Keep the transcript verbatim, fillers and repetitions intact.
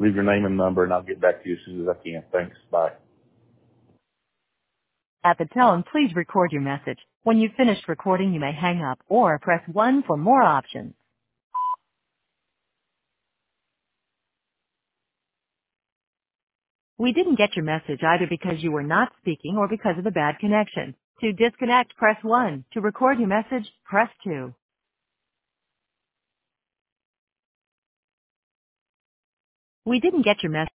Leave your name and number, and I'll get back to you as soon as I can. Thanks. Bye. At the tone, please record your message. When you've finished recording, you may hang up or press one for more options. We didn't get your message either because you were not speaking or because of a bad connection. To disconnect, press one. To record your message, press two. We didn't get your message.